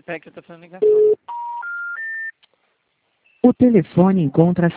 Repete, eu tô fazendo ligação. O telefone encontra